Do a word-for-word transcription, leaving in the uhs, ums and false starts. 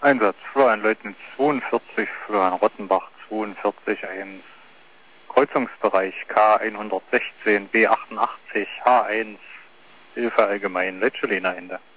Einsatz, Florian Leutnitz zweiundvierzig, Florian Rottenbach zweiundvierzig, eins. Kreuzungsbereich K hundertsechzehn, B achtundachtzig, H eins, Hilfe allgemein, Letscheliner Ende.